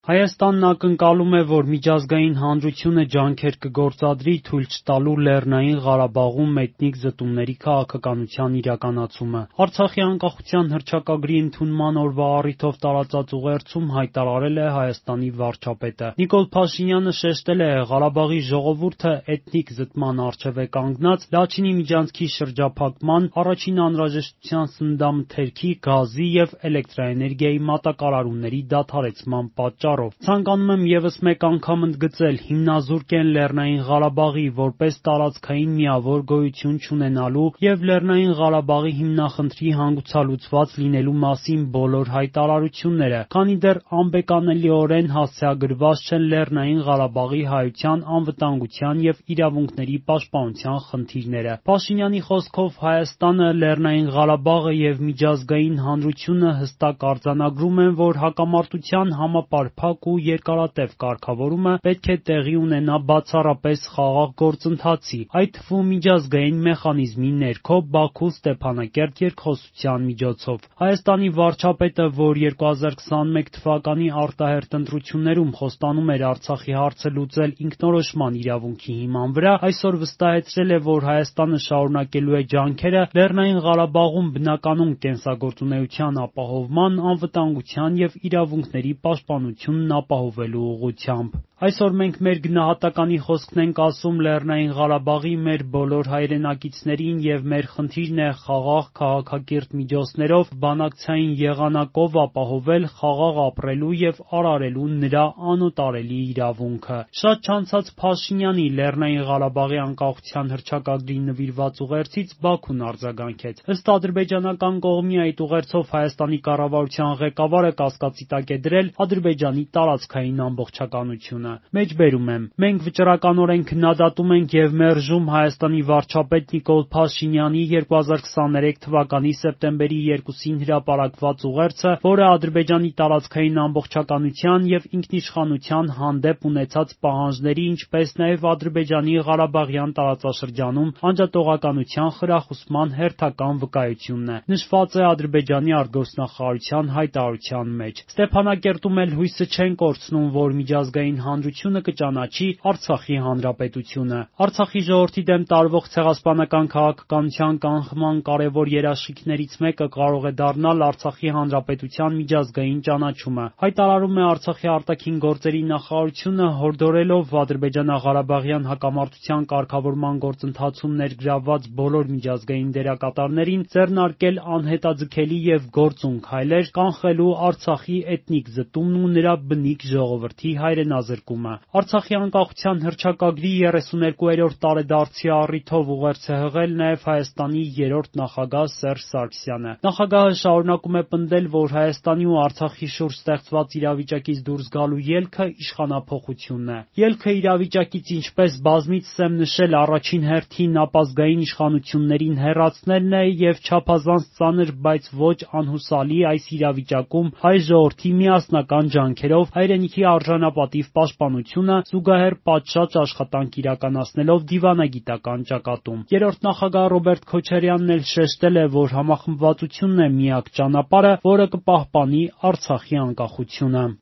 Հայաստանն ակնկալում է, որ միջազգային հանրությունը ջանքեր կգործադրի թույլ չտալու Լեռնային Ղարաբաղում էթնիկ զտումների քաղաքականության իրականացումը։ Արցախի անկախության հռչակագրի ընդունման օրվա առիթով տարածած ուղերձում հայտարարել է Հայաստանի վարչապետը։ Նիկոլ Փաշինյանը շեշտել է, Ղարաբաղի ժողովուրդը էթնիկ զտման առջև է կանգնած Լաչինի միջանցքի շրջափակման, առաջին անհրաժեշտության սննդամթերքի, գազի և էլեկտրաէներգիայի մատակարարումների դադարեցման պատճառով։ Ցանկանում եմ ևս մեկ անգամ ընդգծել, հիմնազուրկ են Լեռնային Ղարաբաղի որպես տարածքային միավոր գոյություն չունենալու և Լեռնային Ղարաբաղի հիմնախնդրի հանգուցալուծված լինելու մասին բոլոր հայտարարությունները, քանի դեռ անբեկանելիորեն հասցեագրված չեն Լեռնային Ղարաբաղի հայության անվտանգության և իրավունքների պաշտպանության խնդիրները։ Փաշինյանի խոսքով Հայաստանը, Լեռնային Ղարաբաղը և միջազգային հանրությունը հստակ արձանագրում են, որ հակամարտության համապարփակ ու երկարատև կարգավորումը պետք է տեղի ունենա բացառապես խաղաղ գործընթացի, այդ թվում միջազգային մեխանիզմի ներքո Բաքու Ստեփանակերտ երկխոսության միջոցով։ Հայաստանի վարչապետը, որ 2021 թվականի արտահերթ ընտրություններում խոստանում էր Արցախի հարցը լուծել ինքնորոշման իրավունքի հիման վրա, այսօր վստահեցրել է, որ Հայաստանը շարունակելու է ջանքերը Լեռնային Ղարաբաղում բնականում կենսագործունեության ապահովման, անվտանգության և իրավունքների պաշտպանությունն ապահովելու ուղղությամբ։ Այսօր մենք մեր գնահատականի խոսքն ենք ասում Լեռնային Ղարաբաղի մեր բոլոր հայրենակիցներին և մեր խնդիրն է խաղաղ քաղաքակիրթ միջոցներով, բանակցային եղանակով ապահովել խաղաղ ապրելու և արարելու նրա անօտարելի իրավունքը։ Շատ չանցած Փաշինյանի Լեռնային Ղարաբաղի անկախության հռչակագրի նվիրված ուղերձից Բաքուն արձագանքեց։ Ըստ ադրբեջանական կողմի այդ ուղերձով Հայաստանի կառավարության ղեկավարը կասկածի տակ է դրել Ադրբեջանի տարածքային ամբողջականությունը։ Մեջբերում եմ. մենք վճռականորեն քննադատում ենք և մերժում Հայաստանի վարչապետ Նիկոլ Փաշինյանի 2023 թվականի սեպտեմբերի 2-ին հրապարակված ուղերձը, որը Ադրբեջանի տարածքային ամբողջականության և ինքնիշխանության հանդեպ ունեցած պահանջների, ինչպես նաև Ադրբեջանի Ղարաբաղյան տարածաշրջանում անջատողականության խրախուսման հերթական վկայությունն է, նշված է Ադրբեջանի արտգործնախարարության հայտարարության մեջ։ Ստեփանակերտում էլ հույսը չեն կորցնում, որ միջազգային հանրությունը կճանաչի Արցախի հանրապետությունը։ Արցախի ժողովրդի դեմ տարվող ցեղասպանական քաղաքականության կանխման կարևոր երաշխիքներից մեկը կարող է դառնալ Արցախի հանրապետության միջազգային ճանաչումը, հայտարարում է Արցախի արտաքին գործերի նախարարությունը, հորդորելով ադրբեջանա-ղարաբաղյան հակամարտության կարգավորման գործընթացում ներգրավված բոլոր միջազգային դերակատարներին ձեռնարկել անհետաձգելի և գործուն քայլեր կանխելու Արցախի էթնիկ զտումն ու նրա բնիկ ժողովրդի հայրենազրկումը։ Արցախի անկախության հռչակագրի 32-րդ տարեդարձի առիթով ուղերձ է հղել նաև Հայաստանի երրորդ նախագահ Սերժ Սարգսյանը։ Նախագահը շարունակում է պնդել, որ Հայաստանի ու Արցախի շուրջ ստեղծված իրավիճակից դուրս գալու ելքը իշխանափոխությունն է։ Ելքը իրավիճակից, ինչպես բազմիցս եմ նշել, առաջին հերթին ապազգային իշխանություններին հեռացնելն է և չափազանց ծանր, բայց ոչ անհուսալի այս իրավիճակում հայ ժողովրդի միասնական ջանքերով հայրենիքի արժանապատիվ պաշտպանությունը զուգահեռ պատշաճ աշխատանք իրականացնելով դիվանագիտական ճակատում։ Երրորդ նախագահ Ռոբերտ Քոչարյանն էլ շեշտել է, որ համախմբվածությունն է միակ ճանապարհը, որը կպահպանի Արցախի անկախությունը։